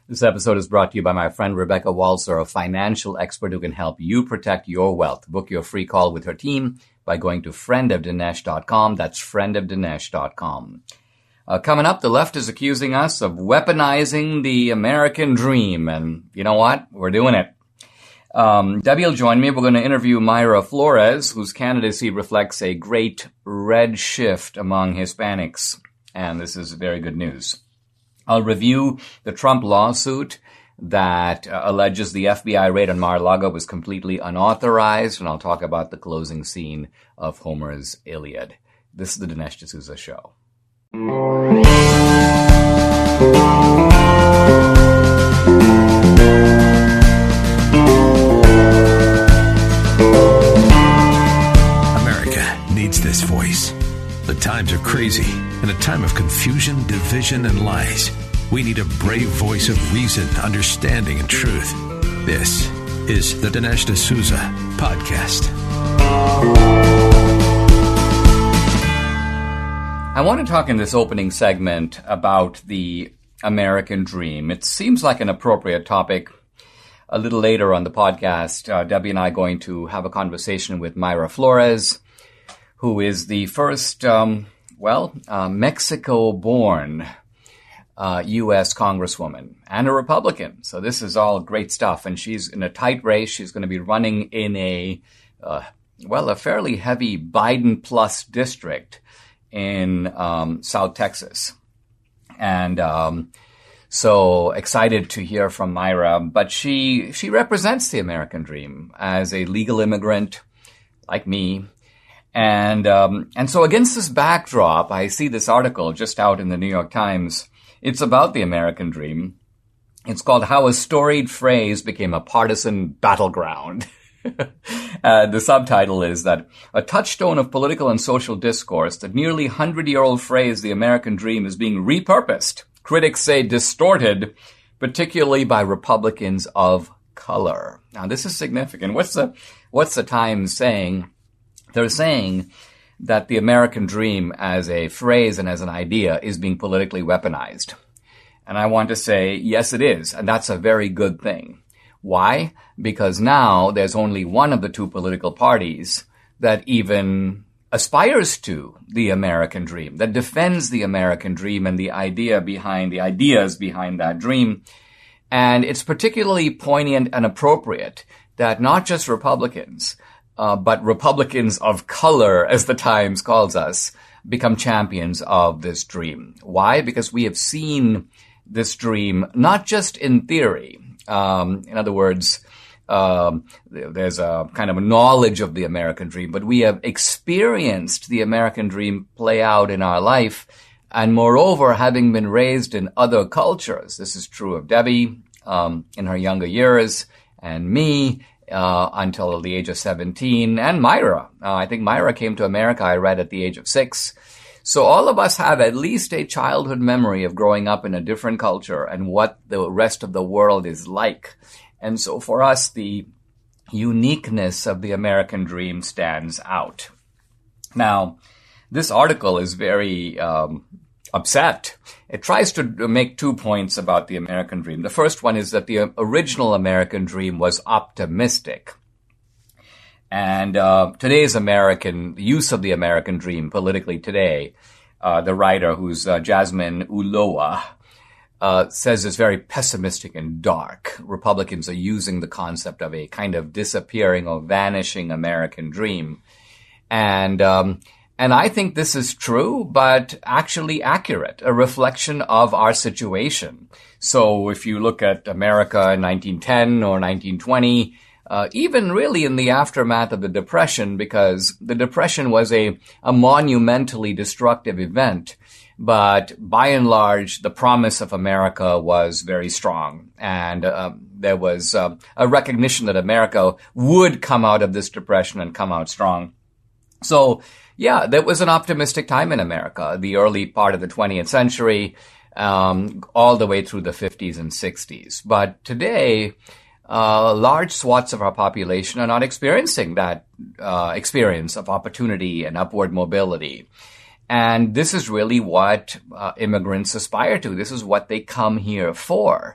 This episode is brought to you by my friend Rebecca Walser, a financial expert who can help you protect your wealth. Book your free call with her team by going to friendofdinesh.com. That's friendofdinesh.com. Coming up, the left is accusing us of weaponizing the American dream. And you know what? We're doing it. Debbie will join me. We're going to interview Mayra Flores, whose candidacy reflects a great red shift among Hispanics. And this is very good news. I'll review the Trump lawsuit that alleges the FBI raid on Mar-a-Lago was completely unauthorized, and I'll talk about the closing scene of Homer's Iliad. This is the Dinesh D'Souza Show. America needs this voice. The times are crazy. In a time of confusion, division, and lies, we need a brave voice of reason, understanding, and truth. This is the Dinesh D'Souza Podcast. I want to talk in this opening segment about the American dream. It seems like an appropriate topic. A little later on the podcast, Debbie and I are going to have a conversation with Mayra Flores, who is the first, Mexico-born U.S. Congresswoman and a Republican. So this is all great stuff. And she's in a tight race. She's going to be running in a fairly heavy Biden plus district in South Texas. And so excited to hear from Mayra. But she represents the American dream as a legal immigrant like me. And so against this backdrop, I see this article just out in the New York Times. It's about the American dream. It's called How a Storied Phrase Became a Partisan Battleground. The subtitle is that a touchstone of political and social discourse, the nearly 100-year-old phrase, the American dream, is being repurposed. Critics say distorted, particularly by Republicans of color. Now, this is significant. What's the Times saying? They're saying that the American dream as a phrase and as an idea is being politically weaponized. And I want to say, yes, it is. And that's a very good thing. Why? Because now there's only one of the two political parties that even aspires to the American dream, that defends the American dream and the ideas behind that dream. And it's particularly poignant and appropriate that not just Republicans, but Republicans of color, as the Times calls us, become champions of this dream. Why? Because we have seen this dream not just in theory. In other words, there's a kind of a knowledge of the American dream, but we have experienced the American dream play out in our life. And moreover, having been raised in other cultures, this is true of Debbie in her younger years, and me until the age of 17, and Mayra. I think Mayra came to America, I read, at the age of 6. So all of us have at least a childhood memory of growing up in a different culture and what the rest of the world is like. And so for us, the uniqueness of the American dream stands out. Now, this article is very upset. It tries to make 2 points about the American dream. The first one is that the original American dream was optimistic. And today's the use of the American dream politically today, the writer, who's Jasmine Ulloa, says is very pessimistic and dark. Republicans are using the concept of a kind of disappearing or vanishing American dream. And I think this is true, but actually accurate, a reflection of our situation. So if you look at America in 1910 or 1920, even really in the aftermath of the Depression, because the Depression was a monumentally destructive event, but by and large, the promise of America was very strong. And there was a recognition that America would come out of this Depression and come out strong. So, yeah, there was an optimistic time in America, the early part of the 20th century, all the way through the 50s and 60s. But today, large swaths of our population are not experiencing that experience of opportunity and upward mobility. And this is really what immigrants aspire to. This is what they come here for.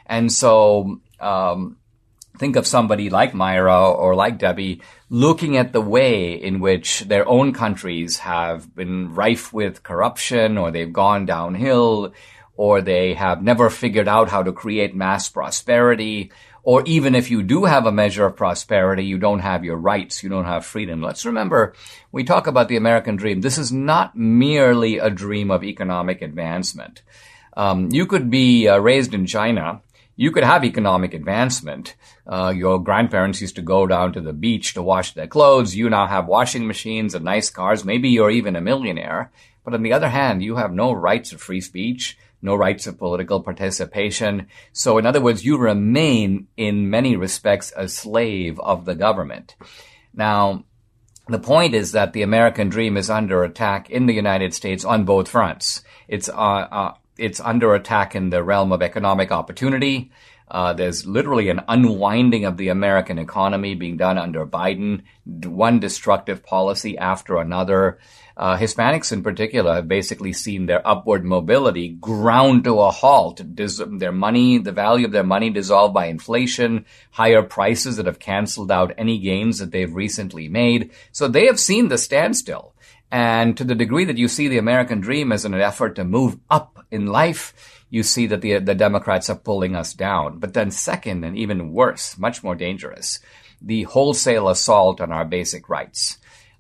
And so think of somebody like Myra or like Debbie looking at the way in which their own countries have been rife with corruption, or they've gone downhill, or they have never figured out how to create mass prosperity, or even if you do have a measure of prosperity, you don't have your rights, you don't have freedom. Let's remember, we talk about the American dream. This is not merely a dream of economic advancement. You could be raised in China. You could have economic advancement. Your grandparents used to go down to the beach to wash their clothes. You now have washing machines and nice cars. Maybe you're even a millionaire. But on the other hand, you have no rights of free speech, no rights of political participation. So in other words, you remain in many respects a slave of the government. Now, the point is that the American dream is under attack in the United States on both fronts. It's under attack in the realm of economic opportunity. There's literally an unwinding of the American economy being done under Biden, one destructive policy after another. Hispanics in particular have basically seen their upward mobility ground to a halt. Their money, the value of their money dissolved by inflation, higher prices that have canceled out any gains that they've recently made. So they have seen the standstill. And to the degree that you see the American dream as an effort to move up in life, you see that the Democrats are pulling us down. But then second, and even worse, much more dangerous, the wholesale assault on our basic rights.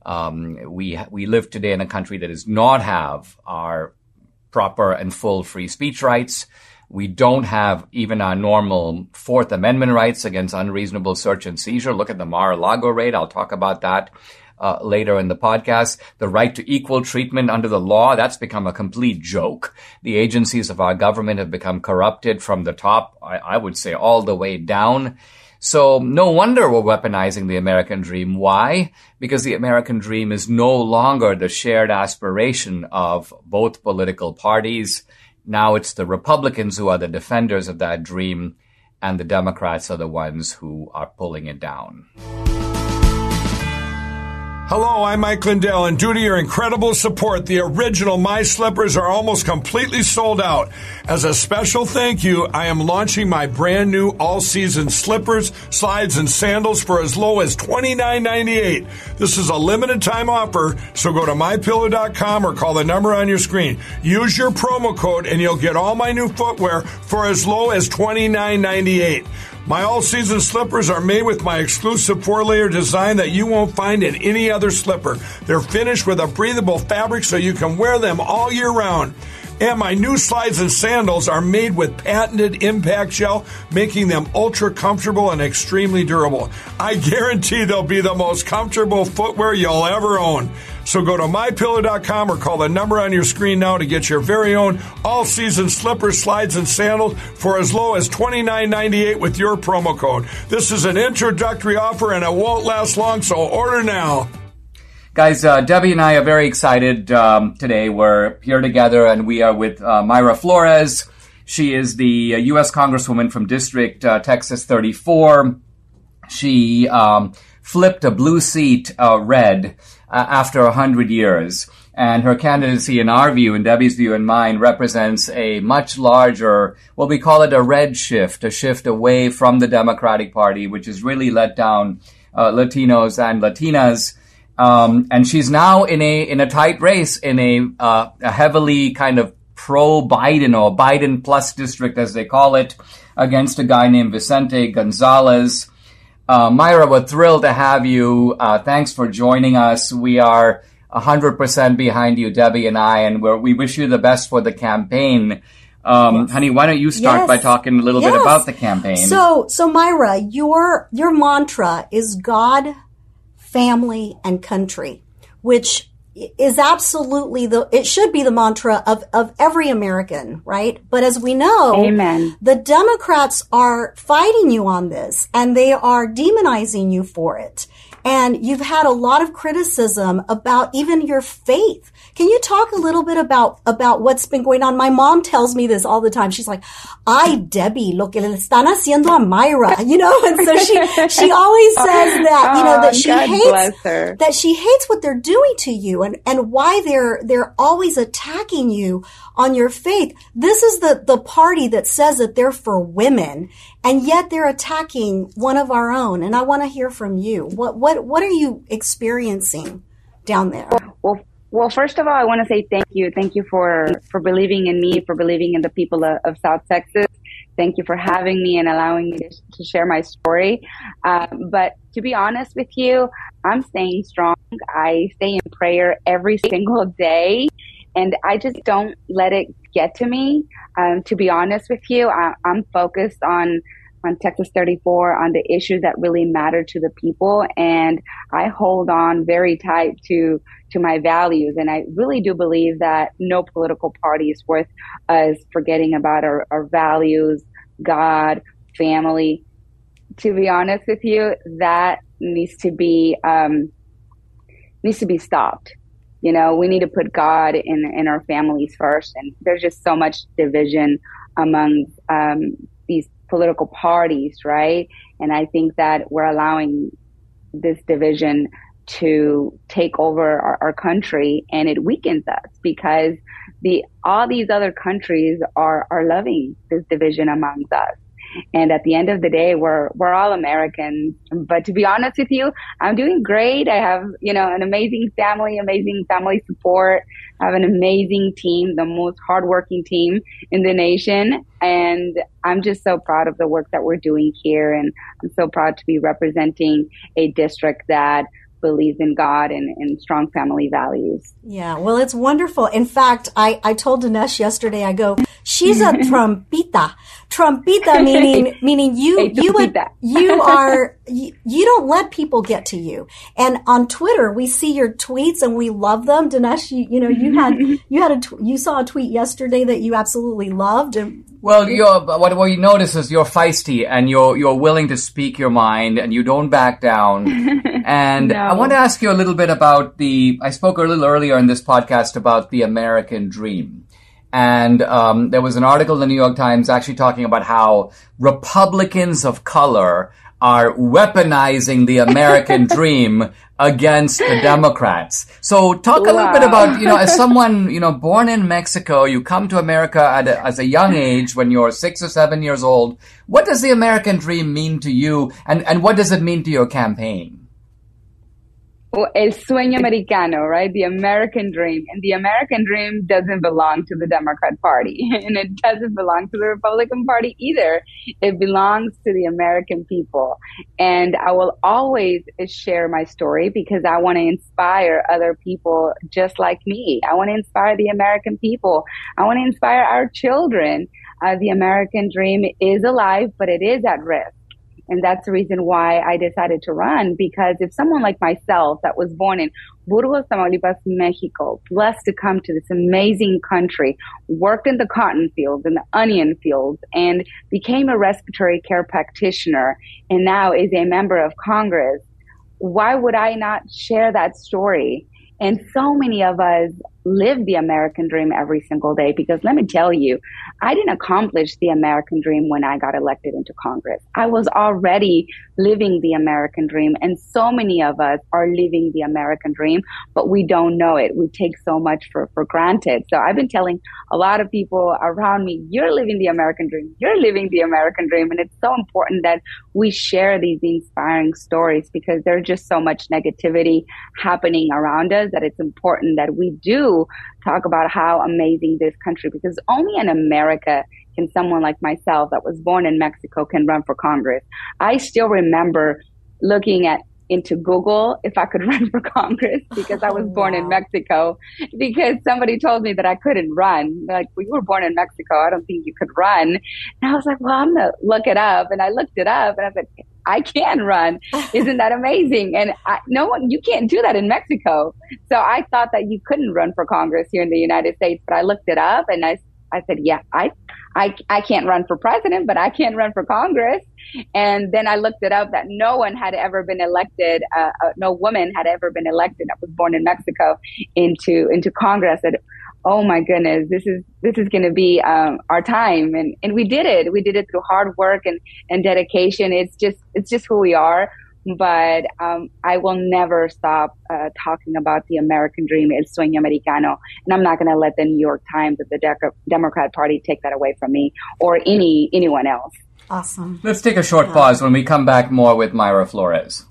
We live today in a country that does not have our proper and full free speech rights. We don't have even our normal Fourth Amendment rights against unreasonable search and seizure. Look at the Mar-a-Lago raid. I'll talk about that later in the podcast. The right to equal treatment under the law, that's become a complete joke. The agencies of our government have become corrupted from the top, I would say, all the way down. So no wonder we're weaponizing the American dream. Why? Because the American dream is no longer the shared aspiration of both political parties. Now it's the Republicans who are the defenders of that dream, and the Democrats are the ones who are pulling it down. Hello, I'm Mike Lindell, and due to your incredible support, the original My Slippers are almost completely sold out. As a special thank you, I am launching my brand new all-season slippers, slides, and sandals for as low as $29.98. This is a limited time offer, so go to MyPillow.com or call the number on your screen. Use your promo code, and you'll get all my new footwear for as low as $29.98. My all-season slippers are made with my exclusive 4-layer design that you won't find in any other slipper. They're finished with a breathable fabric so you can wear them all year round. And my new slides and sandals are made with patented impact gel, making them ultra comfortable and extremely durable. I guarantee they'll be the most comfortable footwear you'll ever own. So go to MyPillow.com or call the number on your screen now to get your very own all-season slippers, slides, and sandals for as low as $29.98 with your promo code. This is an introductory offer and it won't last long, so order now. Guys, Debbie and I are very excited today. We're here together, and we are with Myra Flores. She is the U.S. Congresswoman from District Texas 34. She flipped a blue seat red after 100 years. And her candidacy, in our view, in Debbie's view and mine, represents a much larger, well, we call it a red shift, a shift away from the Democratic Party, which has really let down Latinos and Latinas. And she's now in a tight race in a heavily kind of pro-Biden or Biden plus district, as they call it, against a guy named Vicente Gonzalez. Myra, we're thrilled to have you. Thanks for joining us. We are 100% behind you, Debbie and I, and we wish you the best for the campaign. Honey, why don't you start by talking a little bit about the campaign? So Myra, your mantra is God, family, and country, which is absolutely it should be the mantra of every American, right? But as we know, Amen. The Democrats are fighting you on this, and they are demonizing you for it. And you've had a lot of criticism about even your faith. Can you talk a little bit about what's been going on? My mom tells me this all the time. She's like, "Ay, Debbie, lo que le están haciendo a Myra," you know, and so she always says that, that she hates what they're doing to you and why they're always attacking you on your faith. This is the party that says that they're for women, and yet they're attacking one of our own. And I want to hear from you. What are you experiencing down there? Well, first of all, I want to say thank you. Thank you for believing in me, for believing in the people of South Texas. Thank you for having me and allowing me to share my story. But to be honest with you, I'm staying strong. I stay in prayer every single day, and I just don't let it get to me. To be honest with you, I'm focused on Texas 34, on the issues that really matter to the people. And I hold on very tight to my values. And I really do believe that no political party is worth us forgetting about our values, God, family. To be honest with you, that needs to be stopped. You know, we need to put God in our families first. And there's just so much division among these political parties, right? And I think that we're allowing this division to take over our country, and it weakens us because all these other countries are loving this division amongst us. And at the end of the day, we're all Americans. But to be honest with you, I'm doing great. I have, an amazing family support. I have an amazing team, the most hardworking team in the nation. And I'm just so proud of the work that we're doing here. And I'm so proud to be representing a district that believes in God and strong family values. Yeah, well, it's wonderful. In fact, I told Dinesh yesterday, I go, she's a trumpita. Trumpita meaning you don't let people get to you. And on Twitter, we see your tweets and we love them. Dinesh, you saw a tweet yesterday that you absolutely loved. And well, what you notice is you're feisty and you're willing to speak your mind and you don't back down. And no. I want to ask you a little bit about I spoke a little earlier in this podcast about the American dream. And there was an article in the New York Times actually talking about how Republicans of color are weaponizing the American dream against the Democrats. So talk a little bit about, as someone, born in Mexico, you come to America as a young age when you're 6 or 7 years old. What does the American dream mean to you? And what does it mean to your campaign? Well, el sueño americano, right? The American dream. And the American dream doesn't belong to the Democrat Party. And it doesn't belong to the Republican Party either. It belongs to the American people. And I will always share my story because I want to inspire other people just like me. I want to inspire the American people. I want to inspire our children. The American dream is alive, but it is at risk. And that's the reason why I decided to run, because if someone like myself that was born in Burgos, Tamaulipas, Mexico, blessed to come to this amazing country, worked in the cotton fields and the onion fields, and became a respiratory care practitioner, and now is a member of Congress, why would I not share that story? And so many of us live the American dream every single day, because let me tell you, I didn't accomplish the American dream when I got elected into Congress. I was already living the American dream, and so many of us are living the American dream, but we don't know it. We take so much for granted. So I've been telling a lot of people around me, you're living the American dream. You're living the American dream. And it's so important that we share these inspiring stories, because there's just so much negativity happening around us that it's important that we do talk about how amazing this country, because only in America can someone like myself that was born in Mexico can run for Congress. I still remember looking into Google if I could run for Congress, because I was born in Mexico, because somebody told me that I couldn't run. Like, well, you were born in Mexico, I don't think you could run. And I was like, well, I'm going to look it up. And I looked it up and I said, I can run. Isn't that amazing? And you can't do that in Mexico. So I thought that you couldn't run for Congress here in the United States, but I looked it up and I I said, yeah, I can't run for president, but I can run for Congress. And then I looked it up that no one had ever been elected, no woman had ever been elected that was born in Mexico into Congress. I said, oh my goodness, this is going to be our time. And we did it. We did it through hard work and dedication. It's just who we are. But I will never stop talking about the American dream, El Sueño Americano. And I'm not going to let the New York Times or the Democrat Party take that away from me or anyone else. Awesome. Let's take a short pause. When we come back, more with Mayra Flores.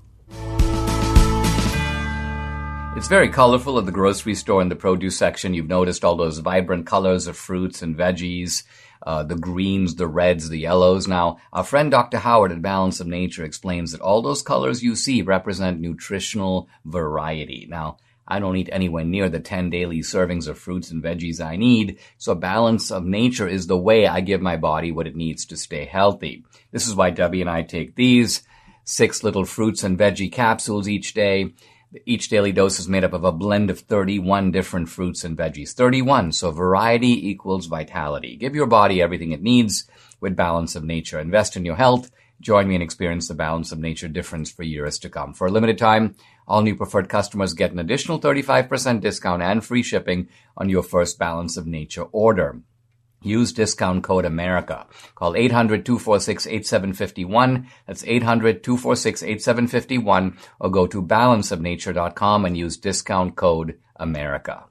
It's very colorful at the grocery store in the produce section. You've noticed all those vibrant colors of fruits and veggies. The greens, the reds, the yellows. Now, our friend Dr. Howard at Balance of Nature explains that all those colors you see represent nutritional variety. Now, I don't eat anywhere near the 10 daily servings of fruits and veggies I need, so Balance of Nature is the way I give my body what it needs to stay healthy. This is why Debbie and I take these 6 little fruits and veggie capsules each day. Each daily dose is made up of a blend of 31 different fruits and veggies. 31, so variety equals vitality. Give your body everything it needs with Balance of Nature. Invest in your health. Join me and experience the Balance of Nature difference for years to come. For a limited time, all new preferred customers get an additional 35% discount and free shipping on your first Balance of Nature order. Use discount code America. Call 800-246-8751. That's 800-246-8751. Or go to balanceofnature.com and use discount code America.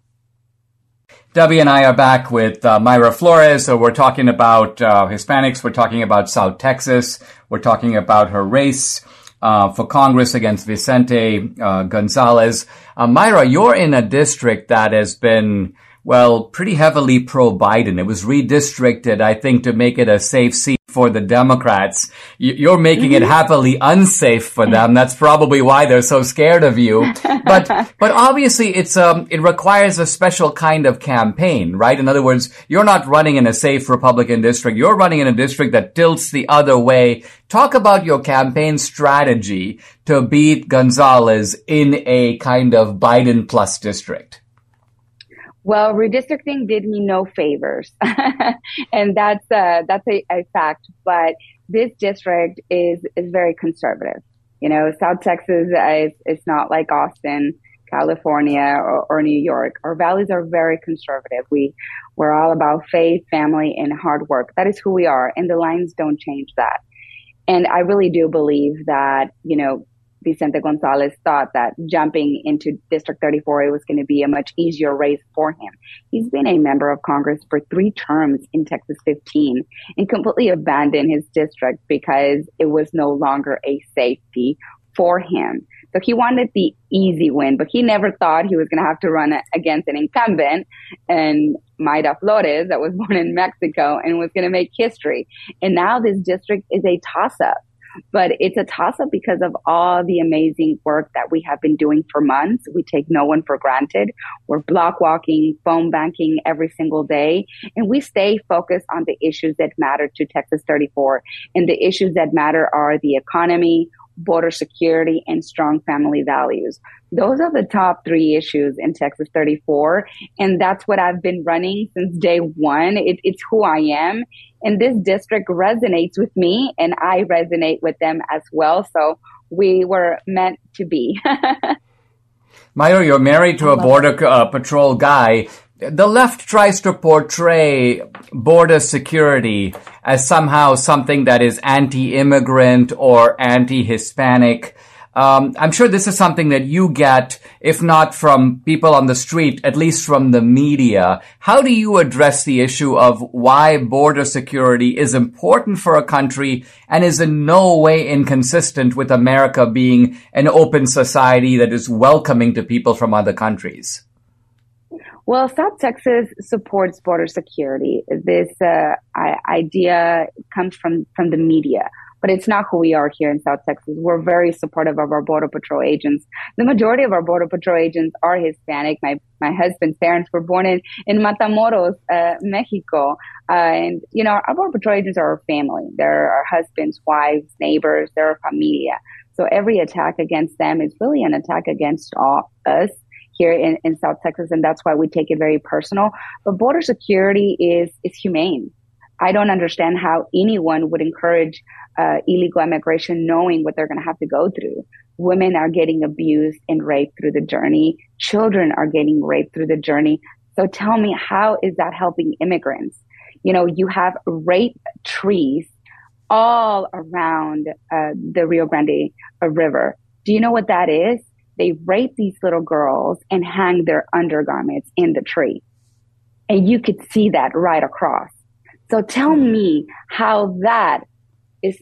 Debbie and I are back with Mayra Flores. So we're talking about Hispanics. We're talking about South Texas. We're talking about her race for Congress against Vicente Gonzalez. Mayra, you're in a district that has been pretty heavily pro-Biden. It was redistricted, I think, to make it a safe seat for the Democrats. You're making it happily unsafe for them. That's probably why they're so scared of you. But obviously it requires a special kind of campaign, right? In other words, you're not running in a safe Republican district. You're running in a district that tilts the other way. Talk about your campaign strategy to beat Gonzalez in a kind of Biden plus district. Well, redistricting did me no favors, and that's a fact. But this district is very conservative. You know, South Texas is not like Austin, California, or New York. Our valleys are very conservative. We're all about faith, family, and hard work. That is who we are, and the lines don't change that. And I really do believe that, you know, Vicente Gonzalez thought that jumping into District 34 it was going to be a much easier race for him. He's been a member of Congress for 3 terms in Texas 15 and completely abandoned his district because it was no longer a safety for him. So he wanted the easy win, but he never thought he was going to have to run against an incumbent and Mayra Flores that was born in Mexico and was going to make history. And now this district is a toss-up. But it's a toss-up because of all the amazing work that we have been doing for months. We take no one for granted. We're block walking, phone banking every single day. And we stay focused on the issues that matter to Texas 34. And the issues that matter are the economy, border security, and strong family values. Those are the top 3 issues in Texas 34. And that's what I've been running since day one. It's who I am. And this district resonates with me, and I resonate with them as well. So we were meant to be. Mayra, you're married to a Border Patrol guy. The left tries to portray border security as somehow something that is anti-immigrant or anti-Hispanic. I'm sure this is something that you get, if not from people on the street, at least from the media. How do you address the issue of why border security is important for a country and is in no way inconsistent with America being an open society that is welcoming to people from other countries? Well, South Texas supports border security. This idea comes from the media. But it's not who we are here in South Texas. We're very supportive of our Border Patrol agents. The majority of our Border Patrol agents are Hispanic. My husband's parents were born in Matamoros, Mexico. And, you know, our Border Patrol agents are our family. They're our husbands, wives, neighbors. They're our familia. So every attack against them is really an attack against all us here in South Texas, and that's why we take it very personal. But border security is humane. I don't understand how anyone would encourage illegal immigration knowing what they're going to have to go through. Women are getting abused and raped through the journey. Children are getting raped through the journey. So tell me, how is that helping immigrants? You know, you have rape trees all around the Rio Grande River. Do you know what that is? They rape these little girls and hang their undergarments in the tree. And you could see that right across. So tell me how that is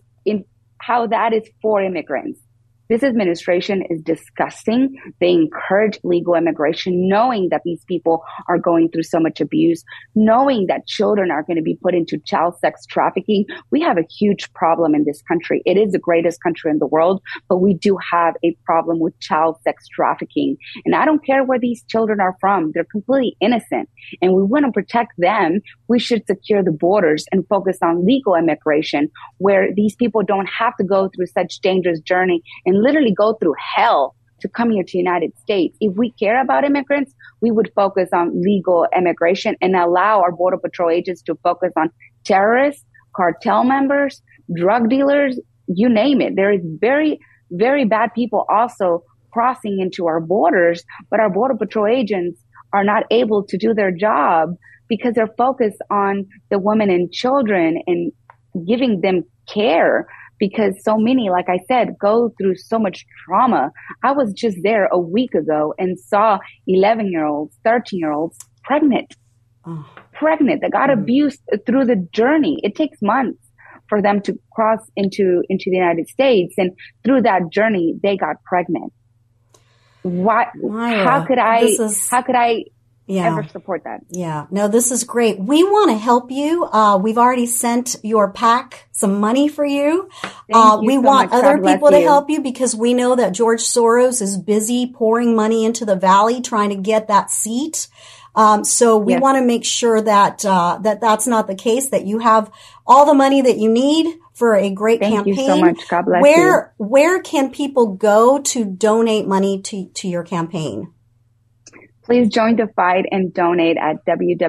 for immigrants. This administration is disgusting. They encourage legal immigration, knowing that these people are going through so much abuse, knowing that children are going to be put into child sex trafficking. We have a huge problem in this country. It is the greatest country in the world, but we do have a problem with child sex trafficking. And I don't care where these children are from. They're completely innocent. And we want to protect them. We should secure the borders and focus on legal immigration, where these people don't have to go through such dangerous journey and literally go through hell to come here to the United States. If we care about immigrants, we would focus on legal immigration and allow our Border Patrol agents to focus on terrorists, cartel members, drug dealers, you name it. There is very, very bad people also crossing into our borders, but our Border Patrol agents are not able to do their job because they're focused on the women and children and giving them care. Because so many, like I said, go through so much trauma. I was just there a week ago and saw 11-year-olds, 13-year-olds pregnant that got abused through the journey. It takes months for them to cross into the United States. And through that journey, they got pregnant. Why? Myra, how could I ever support that? Yeah. No, this is great. We want to help you. We've already sent your PAC some money for you. We want other people to help you because we know that George Soros is busy pouring money into the valley trying to get that seat. So we want to make sure that that's not the case, that you have all the money that you need for a great campaign. Thank you so much. God bless you. Where can people go to donate money to your campaign? Please join the fight and donate at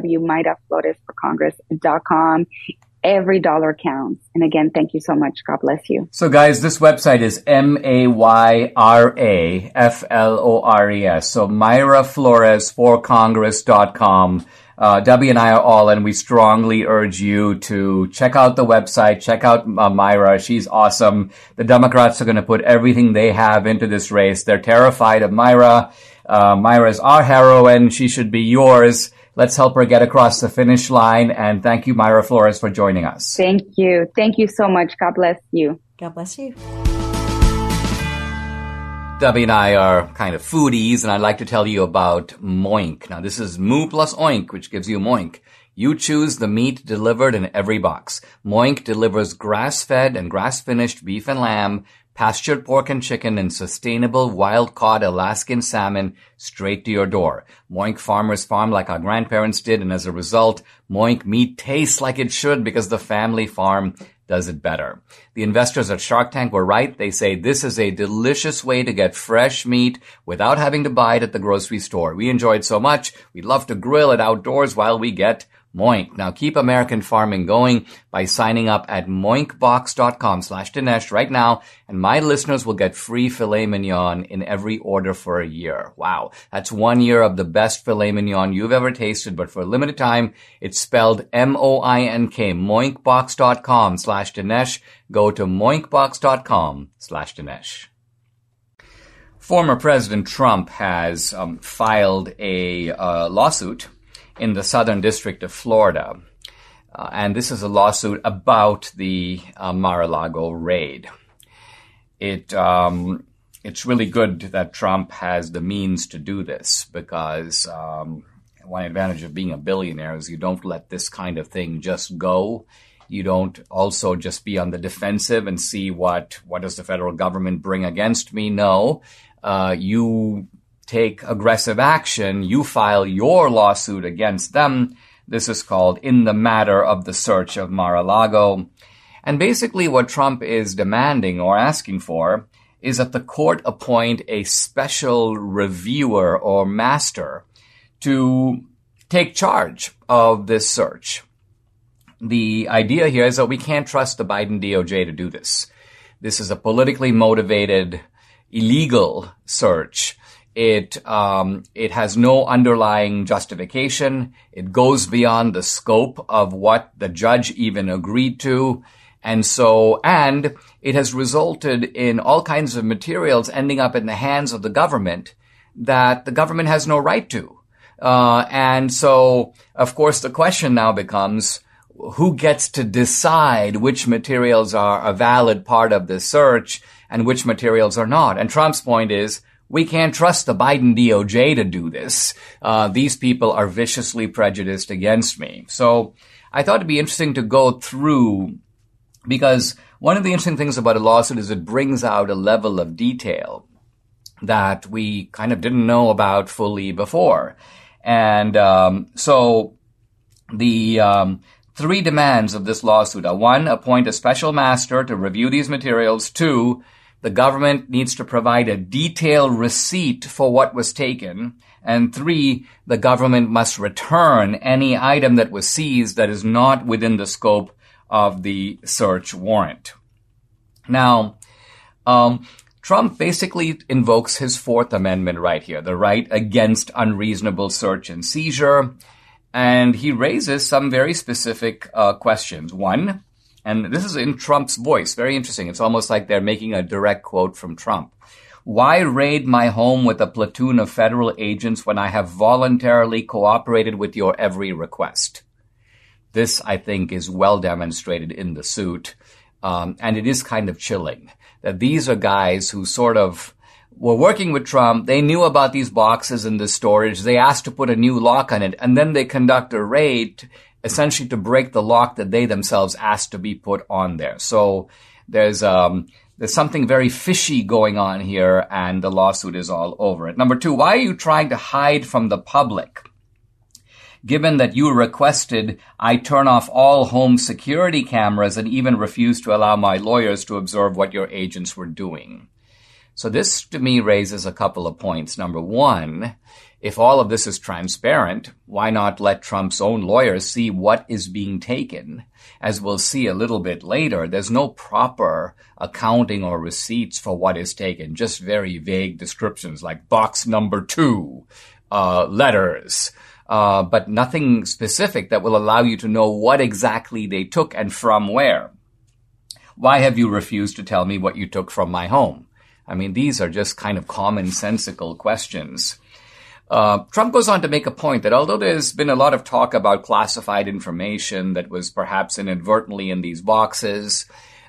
www.mayrafloresforcongress.com. Every dollar counts. And again, thank you so much. God bless you. So guys, this website is MAYRAFLORES. So Mayrafloresforcongress.com. Debbie and I are all in. We strongly urge you to check out the website, check out Mayra. She's awesome. The Democrats are going to put everything they have into this race. They're terrified of Mayra. Mayra's our heroine. She should be yours. Let's help her get across the finish line. And thank you, Mayra Flores, for joining us. Thank you. Thank you so much. God bless you. God bless you. Debbie and I are kind of foodies, and I'd like to tell you about Moink. Now, this is Moo plus Oink, which gives you Moink. You choose the meat delivered in every box. Moink delivers grass-fed and grass-finished beef and lamb, pastured pork and chicken, and sustainable wild-caught Alaskan salmon straight to your door. Moink farmers farm like our grandparents did, and as a result, Moink meat tastes like it should because the family farm does it better. The investors at Shark Tank were right. They say this is a delicious way to get fresh meat without having to buy it at the grocery store. We enjoy it so much, we'd love to grill it outdoors while we get Moink. Now keep American farming going by signing up at moinkbox.com/Dinesh right now, and my listeners will get free filet mignon in every order for a year. Wow. That's 1 year of the best filet mignon you've ever tasted, but for a limited time, it's spelled MOINK, moinkbox.com/Dinesh. Go to moinkbox.com/Dinesh. Former President Trump has filed a lawsuit in the Southern District of Florida. And this is a lawsuit about the Mar-a-Lago raid. It's really good that Trump has the means to do this because one advantage of being a billionaire is you don't let this kind of thing just go. You don't also just be on the defensive and see what does the federal government bring against me. No, you take aggressive action, you file your lawsuit against them. This is called In the Matter of the Search of Mar-a-Lago. And basically what Trump is demanding or asking for is that the court appoint a special reviewer or master to take charge of this search. The idea here is that we can't trust the Biden DOJ to do this. This is a politically motivated, illegal search. It has no underlying justification. It goes beyond the scope of what the judge even agreed to. And it has resulted in all kinds of materials ending up in the hands of the government that the government has no right to. And so, of course, the question now becomes, who gets to decide which materials are a valid part of the search and which materials are not? And Trump's point is, we can't trust the Biden DOJ to do this. These people are viciously prejudiced against me. So I thought it'd be interesting to go through, because one of the interesting things about a lawsuit is it brings out a level of detail that we kind of didn't know about fully before. And so the three demands of this lawsuit are: 1, appoint a special master to review these materials; 2, the government needs to provide a detailed receipt for what was taken; and 3, the government must return any item that was seized that is not within the scope of the search warrant. Now, Trump basically invokes his Fourth Amendment right here, the right against unreasonable search and seizure. And he raises some very specific questions. 1, and this is in Trump's voice, very interesting. It's almost like they're making a direct quote from Trump. Why raid my home with a platoon of federal agents when I have voluntarily cooperated with your every request? This, I think, is well demonstrated in the suit. And it is kind of chilling that these are guys who sort of were working with Trump. They knew about these boxes in the storage. They asked to put a new lock on it, and then they conduct a raid essentially to break the lock that they themselves asked to be put on there. So there's something very fishy going on here, and the lawsuit is all over it. Number 2, why are you trying to hide from the public, given that you requested I turn off all home security cameras and even refused to allow my lawyers to observe what your agents were doing? So this, to me, raises a couple of points. Number 1, if all of this is transparent, why not let Trump's own lawyers see what is being taken? As we'll see a little bit later, there's no proper accounting or receipts for what is taken, just very vague descriptions like box number 2, letters, but nothing specific that will allow you to know what exactly they took and from where. Why have you refused to tell me what you took from my home? I mean, these are just kind of commonsensical questions. Trump goes on to make a point that although there's been a lot of talk about classified information that was perhaps inadvertently in these boxes,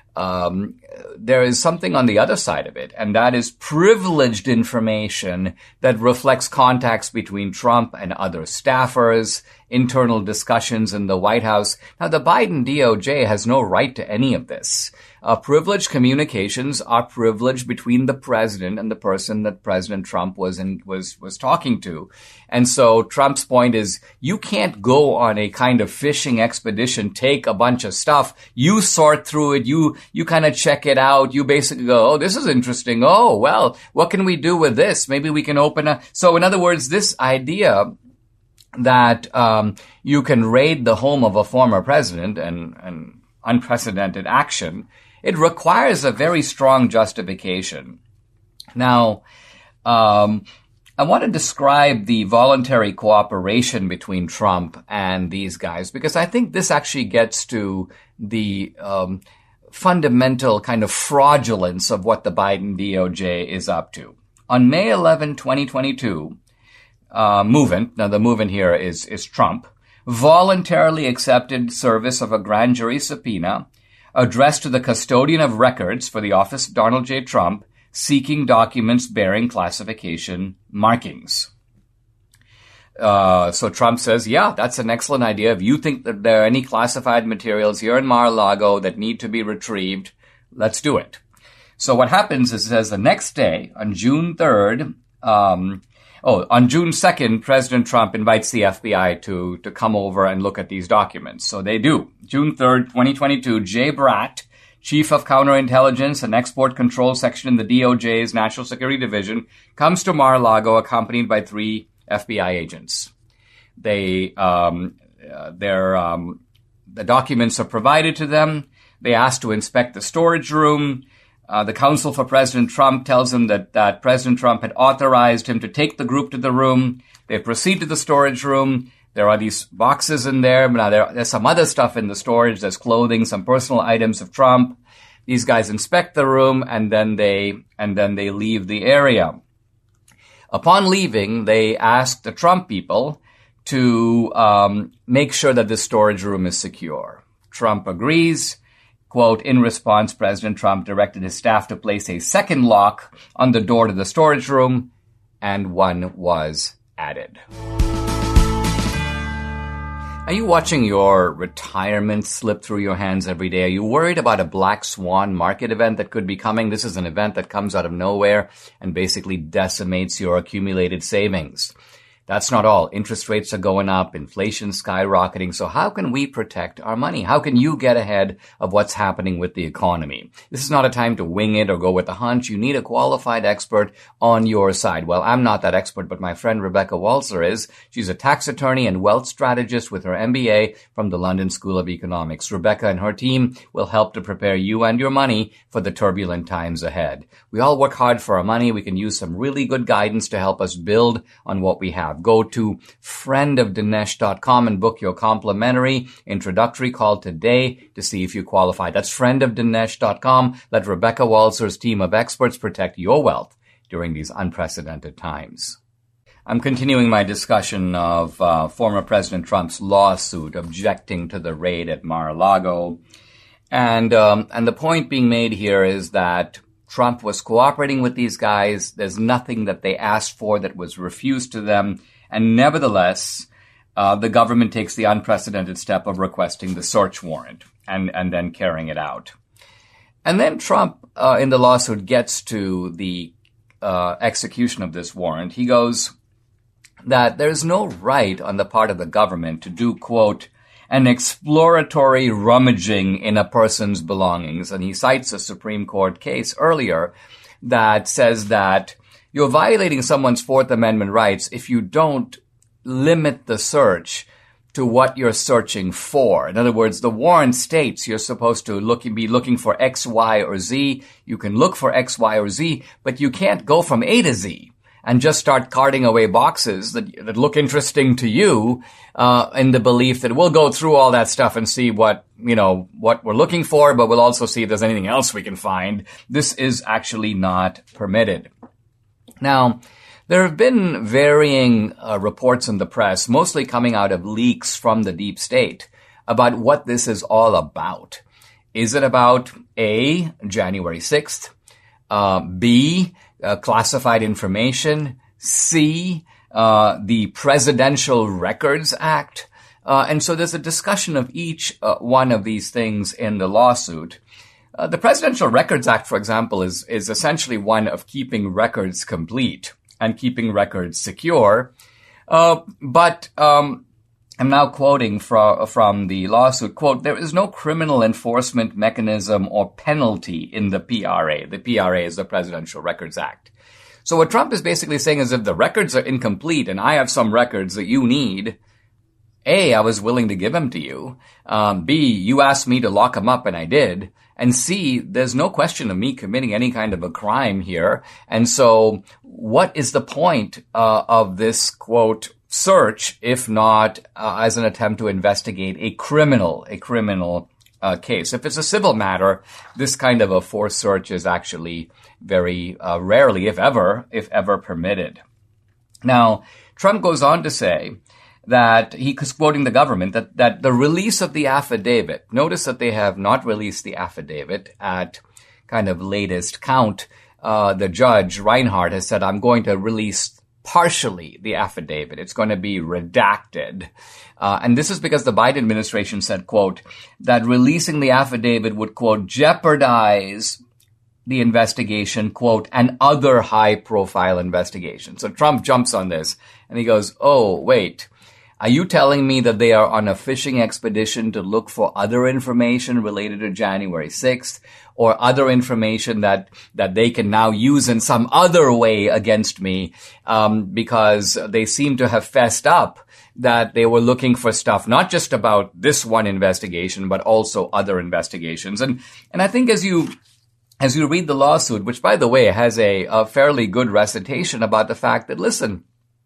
there is something on the other side of it, and that is privileged information that reflects contacts between Trump and other staffers, internal discussions in the White House. Now, the Biden DOJ has no right to any of this. Privileged communications are privileged between the president and the person that President Trump was talking to. And so Trump's point is, you can't go on a kind of fishing expedition, take a bunch of stuff, you sort through it, you kind of check it out, you basically go, oh, this is interesting. Oh, well, what can we do with this? Maybe we can open a... So in other words, this idea that you can raid the home of a former president and unprecedented action, it requires a very strong justification. Now, I want to describe the voluntary cooperation between Trump and these guys, because I think this actually gets to the fundamental kind of fraudulence of what the Biden DOJ is up to. On May 11, 2022, Movement, now the movement here is Trump, voluntarily accepted service of a grand jury subpoena addressed to the custodian of records for the office of Donald J. Trump, seeking documents bearing classification markings. So Trump says, yeah, that's an excellent idea. If you think that there are any classified materials here in Mar-a-Lago that need to be retrieved, let's do it. So what happens is, it says the next day, on June 3rd, on June 2nd, President Trump invites the FBI to come over and look at these documents. So they do. June 3rd, 2022, Jay Bratt, chief of counterintelligence and export control section in the DOJ's National Security Division, comes to Mar-a-Lago accompanied by 3 FBI agents. The documents are provided to them. They ask to inspect the storage room. The counsel for President Trump tells him that President Trump had authorized him to take the group to the room. They proceed to the storage room. There are these boxes in there. Now, there's some other stuff in the storage. There's clothing, some personal items of Trump. These guys inspect the room and then they leave the area. Upon leaving, they ask the Trump people to make sure that the storage room is secure. Trump agrees. Quote, in response, President Trump directed his staff to place a second lock on the door to the storage room, and one was added. Are you watching your retirement slip through your hands every day? Are you worried about a black swan market event that could be coming? This is an event that comes out of nowhere and basically decimates your accumulated savings. That's not all. Interest rates are going up, inflation skyrocketing. So how can we protect our money? How can you get ahead of what's happening with the economy? This is not a time to wing it or go with a hunch. You need a qualified expert on your side. Well, I'm not that expert, but my friend Rebecca Walzer is. She's a tax attorney and wealth strategist with her MBA from the London School of Economics. Rebecca and her team will help to prepare you and your money for the turbulent times ahead. We all work hard for our money. We can use some really good guidance to help us build on what we have. Go to friendofdinesh.com and book your complimentary introductory call today to see if you qualify. That's friendofdinesh.com. Let Rebecca Walzer's team of experts protect your wealth during these unprecedented times. I'm continuing my discussion of former President Trump's lawsuit objecting to the raid at Mar-a-Lago. And the point being made here is that Trump was cooperating with these guys. There's nothing that they asked for that was refused to them. And nevertheless, the government takes the unprecedented step of requesting the search warrant and then carrying it out. And then Trump, in the lawsuit, gets to the execution of this warrant. He goes that there's no right on the part of the government to do, quote, an exploratory rummaging in a person's belongings. And he cites a Supreme Court case earlier that says that you're violating someone's Fourth Amendment rights if you don't limit the search to what you're searching for. In other words, the warrant states you're supposed to be looking for X, Y, or Z. You can look for X, Y, or Z, but you can't go from A to Z and just start carting away boxes that look interesting to you, in the belief that we'll go through all that stuff and see what we're looking for, but we'll also see if there's anything else we can find. This is actually not permitted. Now, there have been varying reports in the press, mostly coming out of leaks from the deep state, about what this is all about. Is it about A, January 6th, B, classified information, C, the Presidential Records Act? And so there's a discussion of each one of these things in the lawsuit. The Presidential Records Act, for example, is essentially one of keeping records complete and keeping records secure. But I'm now quoting from the lawsuit, quote, there is no criminal enforcement mechanism or penalty in the PRA. The PRA is the Presidential Records Act. So what Trump is basically saying is if the records are incomplete and I have some records that you need, A, I was willing to give them to you. B, you asked me to lock them up and I did. And C, there's no question of me committing any kind of a crime here. And so what is the point of this, quote, search, if not as an attempt to investigate a criminal case? If it's a civil matter, this kind of a forced search is actually very rarely, if ever permitted. Now, Trump goes on to say that he's quoting the government, that the release of the affidavit, notice that they have not released the affidavit at kind of latest count. The judge, Reinhardt, has said, I'm going to release partially the affidavit. It's going to be redacted. And this is because the Biden administration said, quote, that releasing the affidavit would, quote, jeopardize the investigation, quote, and other high-profile investigations. So Trump jumps on this and he goes, oh, wait. Are you telling me that they are on a fishing expedition to look for other information related to January 6th or other information that they can now use in some other way against me, because they seem to have fessed up that they were looking for stuff not just about this one investigation, but also other investigations. And I think as you read the lawsuit, which by the way has a fairly good recitation about the fact that, listen,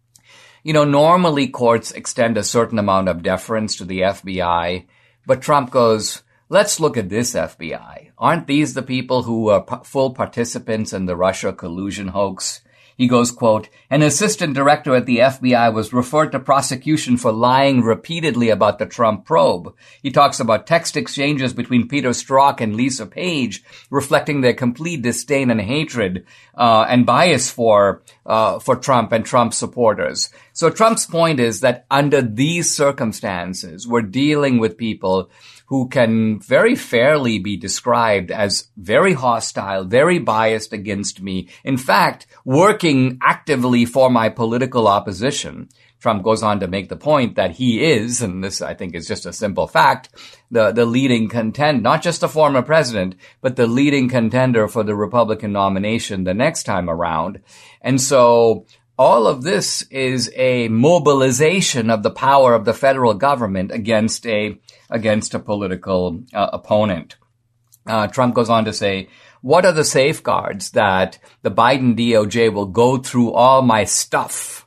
normally courts extend a certain amount of deference to the FBI, but Trump goes, let's look at this FBI. Aren't these the people who were full participants in the Russia collusion hoax? He goes, quote, an assistant director at the FBI was referred to prosecution for lying repeatedly about the Trump probe. He talks about text exchanges between Peter Strzok and Lisa Page, reflecting their complete disdain and hatred, and bias for Trump and Trump supporters. So Trump's point is that under these circumstances, we're dealing with people who can very fairly be described as very hostile, very biased against me. In fact, working actively for my political opposition. Trump goes on to make the point that he is, and this I think is just a simple fact, the leading contender, not just the former president, but the leading contender for the Republican nomination the next time around. And so all of this is a mobilization of the power of the federal government against a political opponent. Trump goes on to say, what are the safeguards that the Biden DOJ will go through all my stuff,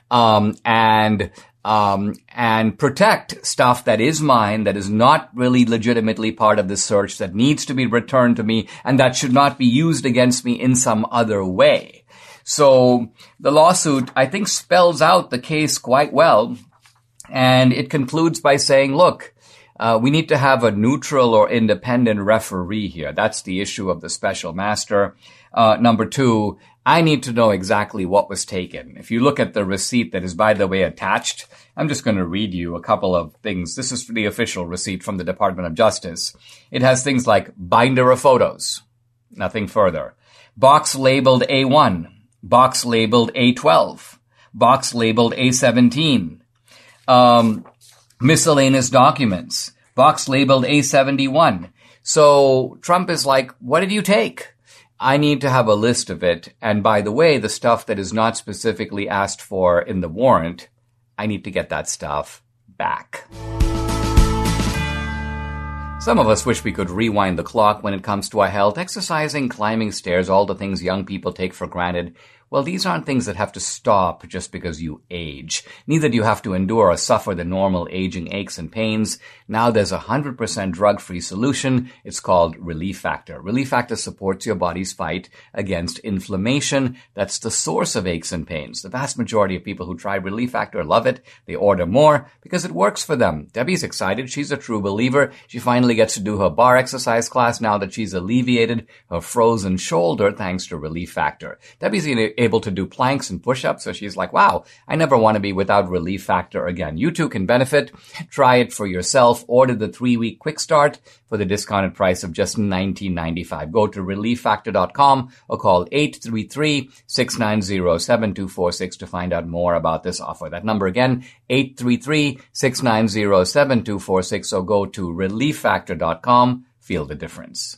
and protect stuff that is mine, that is not really legitimately part of the search, that needs to be returned to me, and that should not be used against me in some other way. So the lawsuit, I think, spells out the case quite well, and it concludes by saying, look, we need to have a neutral or independent referee here. That's the issue of the special master. Number two, I need to know exactly what was taken. If you look at the receipt that is, by the way, attached, I'm just going to read you a couple of things. This is the official receipt from the Department of Justice. It has things like binder of photos, nothing further. Box labeled A1, box labeled A12, box labeled A17, miscellaneous documents, box labeled A71. So Trump is like, what did you take? I need to have a list of it. And by the way, the stuff that is not specifically asked for in the warrant, I need to get that stuff back. Some of us wish we could rewind the clock when it comes to our health, exercising, climbing stairs, all the things young people take for granted. Well, these aren't things that have to stop just because you age. Neither do you have to endure or suffer the normal aging aches and pains. Now there's a 100% drug-free solution. It's called Relief Factor. Relief Factor supports your body's fight against inflammation. That's the source of aches and pains. The vast majority of people who try Relief Factor love it. They order more because it works for them. Debbie's excited. She's a true believer. She finally gets to do her bar exercise class now that she's alleviated her frozen shoulder thanks to Relief Factor. Debbie's able to do planks and push-ups, so she's like, wow, I never want to be without Relief Factor again. You too can benefit. Try it for yourself. Order the 3-week quick start for the discounted price of just $19.95. Go to ReliefFactor.com or call 833-690-7246 to find out more about this offer. That number again, 833-690-7246, or go to ReliefFactor.com. Feel the difference.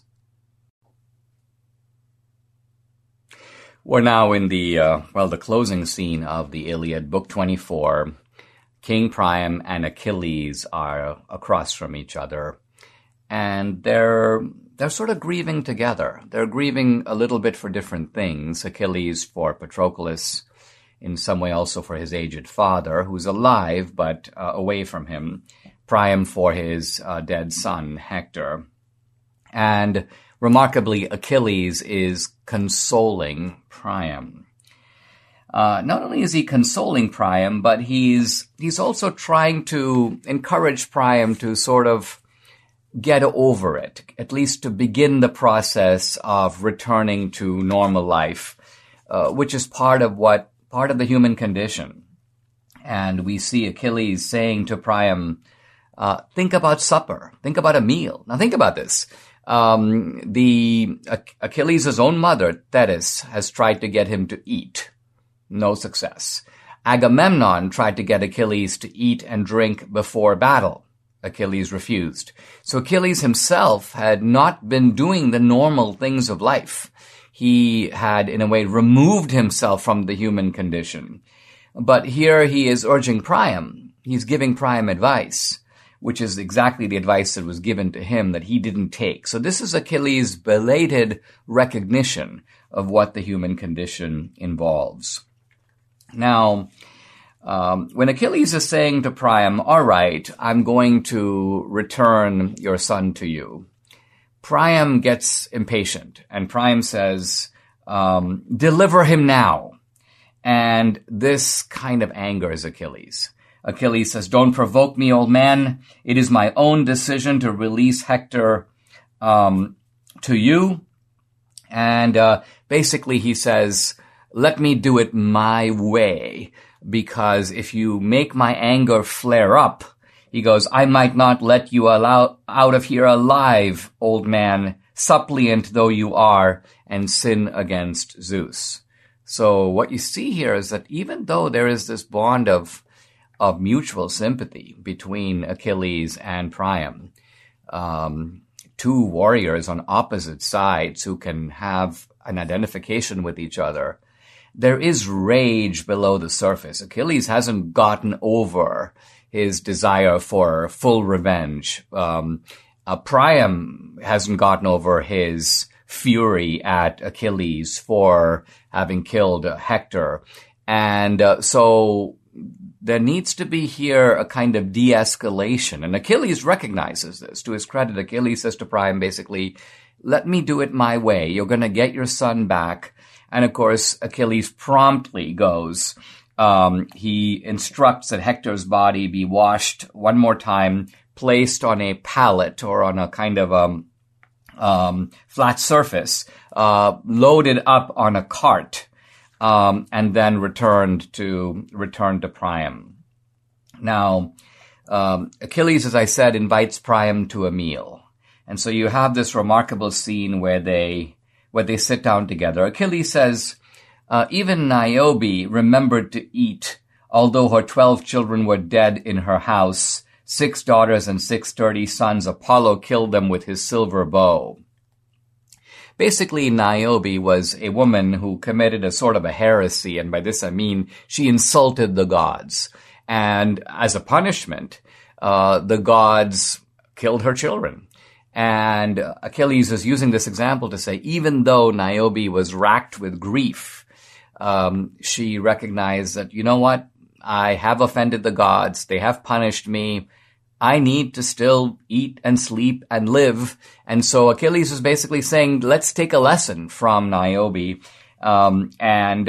We're now in the closing scene of the Iliad, Book 24. King Priam and Achilles are across from each other, and they're sort of grieving together. They're grieving a little bit for different things. Achilles for Patroclus, in some way also for his aged father, who's alive but away from him. Priam for his dead son, Hector. And remarkably, Achilles is consoling Priam. Not only is he consoling Priam, but he's also trying to encourage Priam to sort of get over it, at least to begin the process of returning to normal life, which is part of the human condition. And we see Achilles saying to Priam, think about supper, think about a meal. Now think about this. Achilles' own mother, Thetis, has tried to get him to eat. No success. Agamemnon tried to get Achilles to eat and drink before battle. Achilles refused. So Achilles himself had not been doing the normal things of life. He had, in a way, removed himself from the human condition. But here he is urging Priam. He's giving Priam advice, which is exactly the advice that was given to him that he didn't take. So this is Achilles' belated recognition of what the human condition involves. Now, when Achilles is saying to Priam, all right, I'm going to return your son to you, Priam gets impatient, and Priam says, deliver him now. And this kind of angers Achilles. Achilles says, don't provoke me, old man. It is my own decision to release Hector to you. And basically he says, let me do it my way, because if you make my anger flare up, he goes, I might not let you out of here alive, old man, suppliant though you are, and sin against Zeus. So what you see here is that even though there is this bond of mutual sympathy between Achilles and Priam, two warriors on opposite sides who can have an identification with each other, there is rage below the surface. Achilles hasn't gotten over his desire for full revenge. Priam hasn't gotten over his fury at Achilles for having killed Hector. And so there needs to be here a kind of de-escalation. And Achilles recognizes this. To his credit, Achilles says to Priam, basically, let me do it my way. You're going to get your son back. And of course, Achilles promptly goes. He instructs that Hector's body be washed one more time, placed on a pallet or on a kind of flat surface, loaded up on a cart, and then returned to Priam. Now, Achilles, as I said, invites Priam to a meal. And so you have this remarkable scene where they sit down together. Achilles says, even Niobe remembered to eat, although her 12 children were dead in her house, 6 daughters and 6 sturdy sons. Apollo killed them with his silver bow. Basically, Niobe was a woman who committed a sort of a heresy, and by this I mean she insulted the gods. And as a punishment, the gods killed her children. And Achilles is using this example to say, even though Niobe was racked with grief, she recognized that, you know what? I have offended the gods. They have punished me. I need to still eat and sleep and live. And so Achilles is basically saying, let's take a lesson from Niobe. And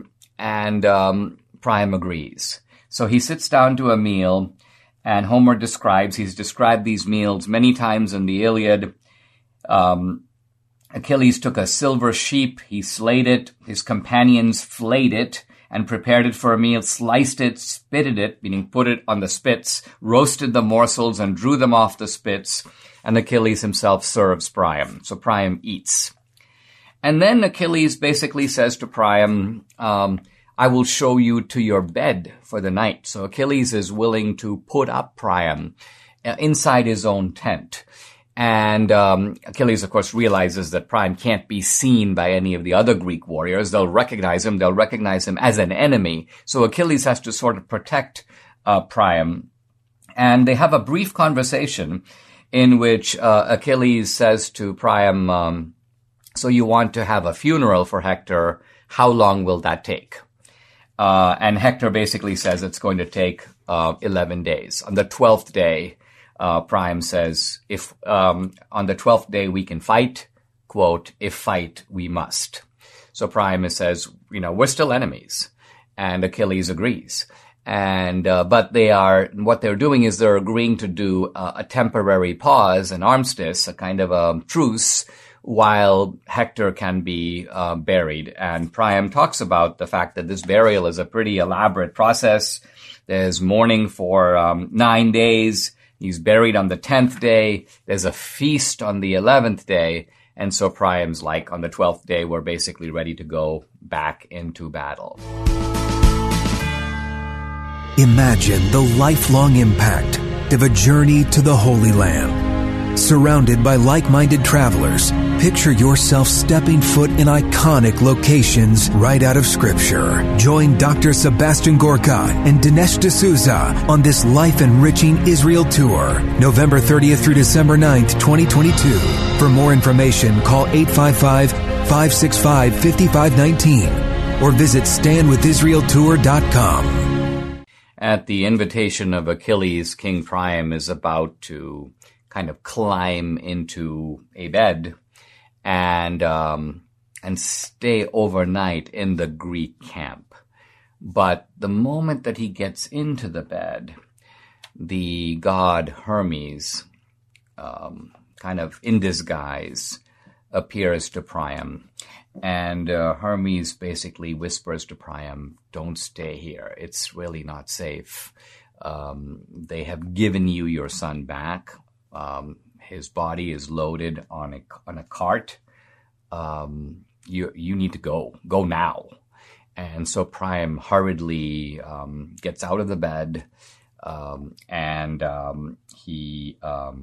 Priam agrees. So he sits down to a meal, and Homer he's described these meals many times in the Iliad. Achilles took a silver sheep, he slayed it, his companions flayed it, and prepared it for a meal, sliced it, spitted it, meaning put it on the spits, roasted the morsels, and drew them off the spits, and Achilles himself serves Priam. So Priam eats. And then Achilles basically says to Priam, I will show you to your bed for the night. So Achilles is willing to put up Priam inside his own tent. And Achilles, of course, realizes that Priam can't be seen by any of the other Greek warriors. They'll recognize him as an enemy. So Achilles has to sort of protect Priam. And they have a brief conversation in which Achilles says to Priam, so you want to have a funeral for Hector. How long will that take? And Hector basically says it's going to take 11 days. On the 12th day, Priam says, if on the 12th day we can fight, quote, if fight we must. So Priam says, we're still enemies. And Achilles agrees. And but what they're doing is they're agreeing to do a temporary pause, an armistice, a kind of a truce, while Hector can be buried. And Priam talks about the fact that this burial is a pretty elaborate process. There's mourning for 9 days. He's buried on the 10th day. There's a feast on the 11th day. And so Priam's like, on the 12th day, we're basically ready to go back into battle. Imagine the lifelong impact of a journey to the Holy Land. Surrounded by like-minded travelers, picture yourself stepping foot in iconic locations right out of Scripture. Join Dr. Sebastian Gorka and Dinesh D'Souza on this life-enriching Israel tour, November 30th through December 9th, 2022. For more information, call 855-565-5519 or visit standwithisraeltour.com. At the invitation of Achilles, King Priam is about to kind of climb into a bed and stay overnight in the Greek camp. But the moment that he gets into the bed, the god Hermes, kind of in disguise, appears to Priam. And Hermes basically whispers to Priam, "Don't stay here. It's really not safe. They have given you your son back. His body is loaded on a cart. You need to go now." And so Priam hurriedly gets out of the bed, and he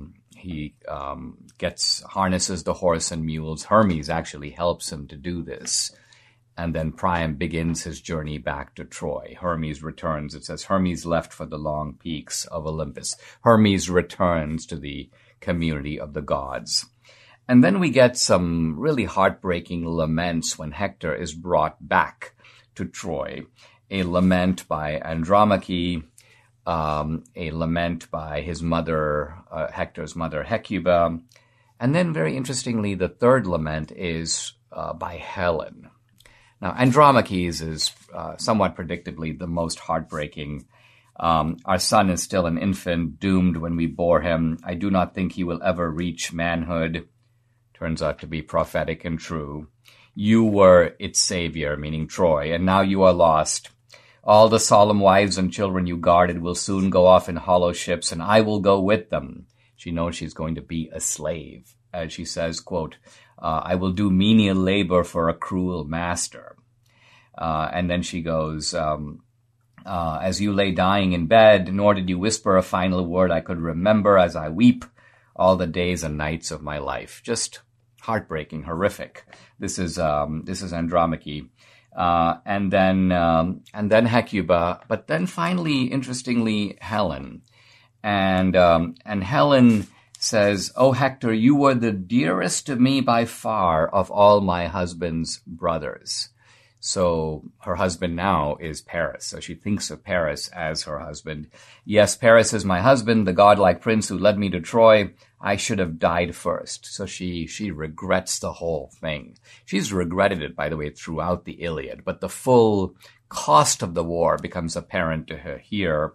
harnesses the horse and mules. Hermes actually helps him to do this. And then Priam begins his journey back to Troy. Hermes returns. It says, Hermes left for the long peaks of Olympus. Hermes returns to the community of the gods. And then we get some really heartbreaking laments when Hector is brought back to Troy. A lament by Andromache, a lament by his mother, Hector's mother, Hecuba. And then, very interestingly, the third lament is by Helen. Now, Andromache's is somewhat predictably the most heartbreaking. Our son is still an infant, doomed when we bore him. I do not think he will ever reach manhood. Turns out to be prophetic and true. You were its savior, meaning Troy, and now you are lost. All the solemn wives and children you guarded will soon go off in hollow ships, and I will go with them. She knows she's going to be a slave. As she says, quote, I will do menial labor for a cruel master. And then she goes, as you lay dying in bed, nor did you whisper a final word I could remember as I weep all the days and nights of my life. Just heartbreaking, horrific. This is Andromache. And then Hecuba, but then finally, interestingly, Helen. And Helen says, "O Hector, you were the dearest to me by far of all my husband's brothers." So her husband now is Paris. So she thinks of Paris as her husband. Yes, Paris is my husband, the godlike prince who led me to Troy. I should have died first. So she regrets the whole thing. She's regretted it, by the way, throughout the Iliad, but the full cost of the war becomes apparent to her here.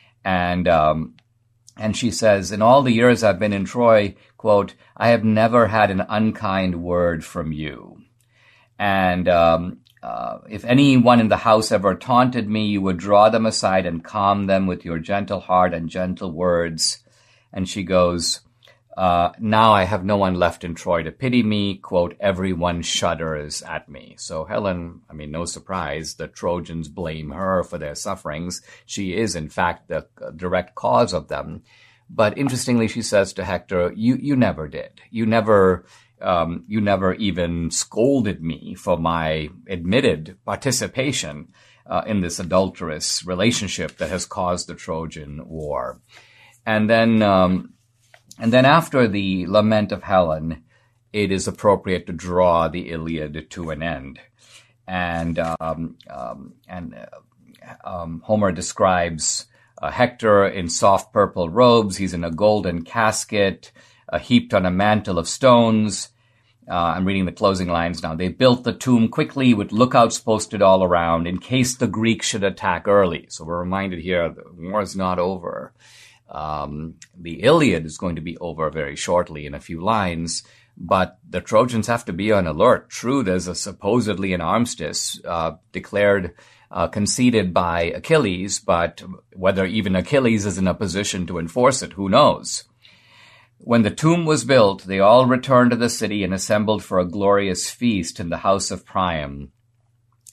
And she says, in all the years I've been in Troy, quote, I have never had an unkind word from you. And if anyone in the house ever taunted me, you would draw them aside and calm them with your gentle heart and gentle words. And she goes, now I have no one left in Troy to pity me. Quote, everyone shudders at me. So Helen, I mean, no surprise, the Trojans blame her for their sufferings. She is, in fact, the direct cause of them. But interestingly, she says to Hector, you never did. You never even scolded me for my admitted participation in this adulterous relationship that has caused the Trojan War. And then after the lament of Helen, it is appropriate to draw the Iliad to an end. And Homer describes Hector in soft purple robes. He's in a golden casket, heaped on a mantle of stones. I'm reading the closing lines now. They built the tomb quickly with lookouts posted all around in case the Greeks should attack early. So we're reminded here the war is not over. The Iliad is going to be over very shortly in a few lines, but the Trojans have to be on alert. True, there's supposedly an armistice declared, conceded by Achilles, but whether even Achilles is in a position to enforce it, who knows? When the tomb was built, they all returned to the city and assembled for a glorious feast in the house of Priam.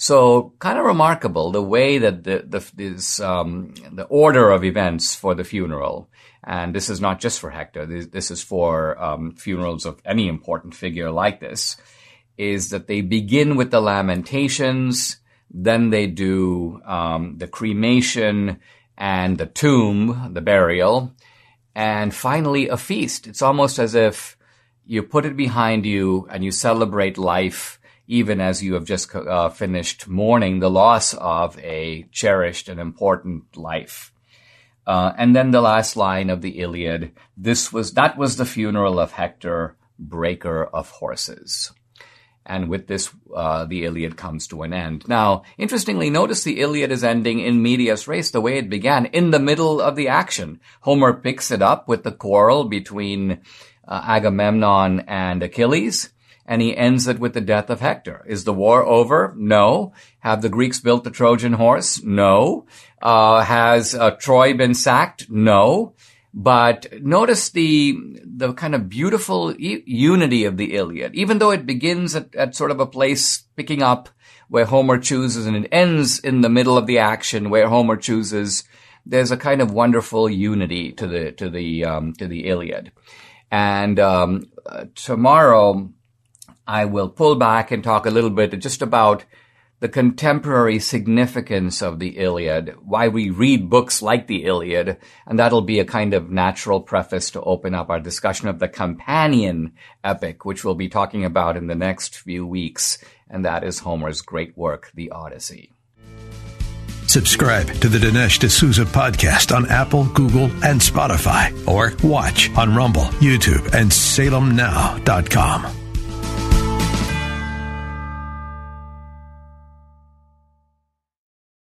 So kind of remarkable the way that the order of events for the funeral, and this is not just for Hector, this is for funerals of any important figure like this, is that they begin with the lamentations, then they do the cremation and the tomb, the burial, and finally a feast. It's almost as if you put it behind you and you celebrate life even as you have just finished mourning the loss of a cherished and important life. And then the last line of the Iliad, that was the funeral of Hector, breaker of horses. And with this, the Iliad comes to an end. Now, interestingly, notice the Iliad is ending in medias res, the way it began, in the middle of the action. Homer picks it up with the quarrel between Agamemnon and Achilles, and he ends it with the death of Hector. Is the war over? No. Have the Greeks built the Trojan horse? No. Has Troy been sacked? No. But notice the kind of beautiful unity of the Iliad, even though it begins at sort of a place picking up where Homer chooses, and it ends in the middle of the action where Homer chooses. There's a kind of wonderful unity to the Iliad. And tomorrow I will pull back and talk a little bit just about the contemporary significance of the Iliad, why we read books like the Iliad, and that'll be a kind of natural preface to open up our discussion of the companion epic, which we'll be talking about in the next few weeks, and that is Homer's great work, the Odyssey. Subscribe to the Dinesh D'Souza podcast on Apple, Google, and Spotify, or watch on Rumble, YouTube, and SalemNow.com.